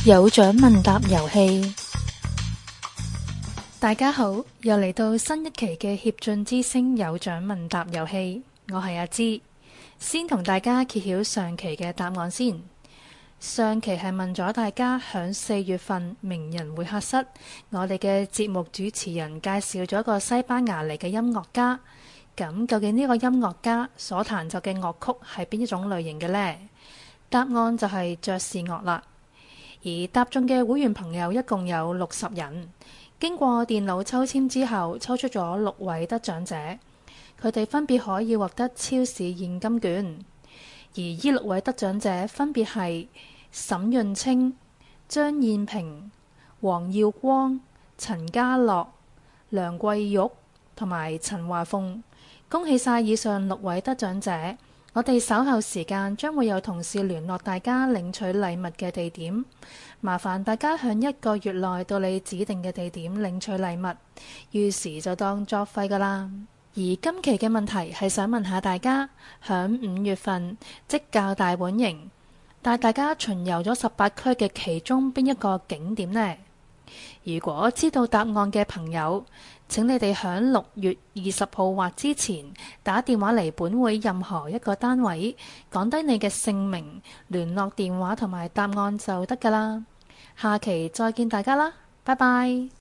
有獎問答遊戲。大家好，又嚟到新一期嘅協進之聲有獎問答遊戲，我係阿芝。先同大家揭曉上期嘅答案先。上期係問咗大家響4月份名人會客室，我哋嘅節目主持人介紹咗一個西班牙嚟嘅音樂家。咁究竟呢個音樂家所彈奏嘅樂曲係邊一種類型嘅呢？答案就係爵士樂啦。而答中嘅會員朋友一共有60人，經過電腦抽籤之後，抽出咗6位得獎者，佢哋分別可以獲得超市現金券。而呢6位得獎者分別係沈潤清、張燕平、黃耀光、陳家樂、梁桂玉同埋陳華鳳。恭喜晒以上6位得獎者！我哋稍後時間將會有同事聯絡大家領取禮物嘅地點，麻煩大家響1個月內到你指定嘅地點領取禮物，於是就當作廢㗎啦。而今期嘅問題係想問下大家，響5月份即教大本營帶大家巡遊咗18區嘅其中邊一個景點呢？如果知道答案嘅朋友，請你哋響6月20號或之前打電話嚟本會任何一個單位，講低你嘅姓名、聯絡電話同埋答案就得㗎啦。下期再見大家啦，拜拜。